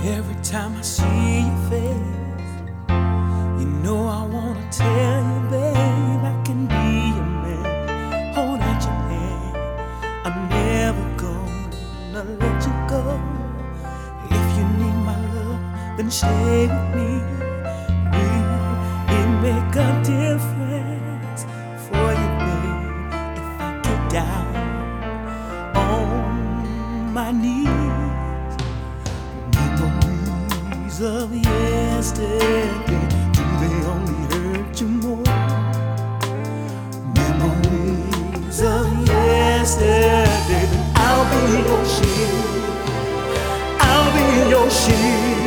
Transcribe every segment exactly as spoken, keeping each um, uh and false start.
Every time I see your face, you know I wanna tell you, babe, I can be your man. Hold out your hand, I'm never gonna let you go. If you need my love, then stay with me. Will it make a difference for you, babe, if I get down on my knees? Memories of yesterday, do they only hurt you more? Memories of yesterday, I'll be your shield, I'll be your shield.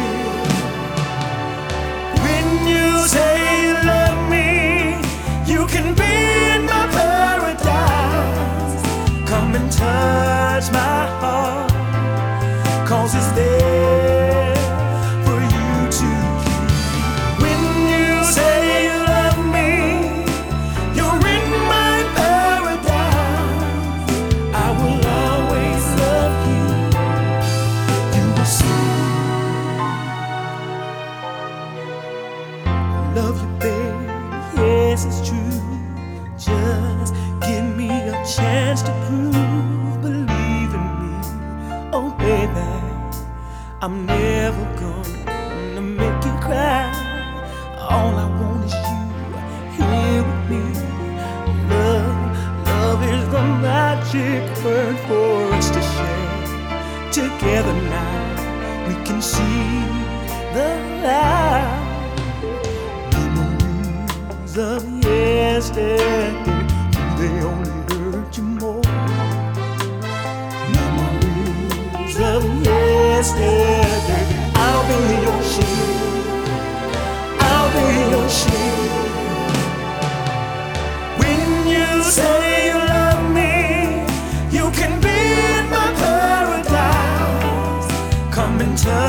When you say you love me, you can be in my paradise. Come and touch my heart, 'cause it's there for you to keep. When you say you love me, you're in my paradise. I will always love you. You will see. I love you, babe. Yes, it's true. Just give me a chance to prove. Believe in me, oh baby. I'm never gonna make you cry. All I want is you here with me. Love, love is the magic word for us to share. Together now we can see the light. Memories of yesterday, do they only hurt you more? Memories of yesterday, I'll be your shield, I'll be your shield. When you say you love me, you can be in my paradise. Come and touch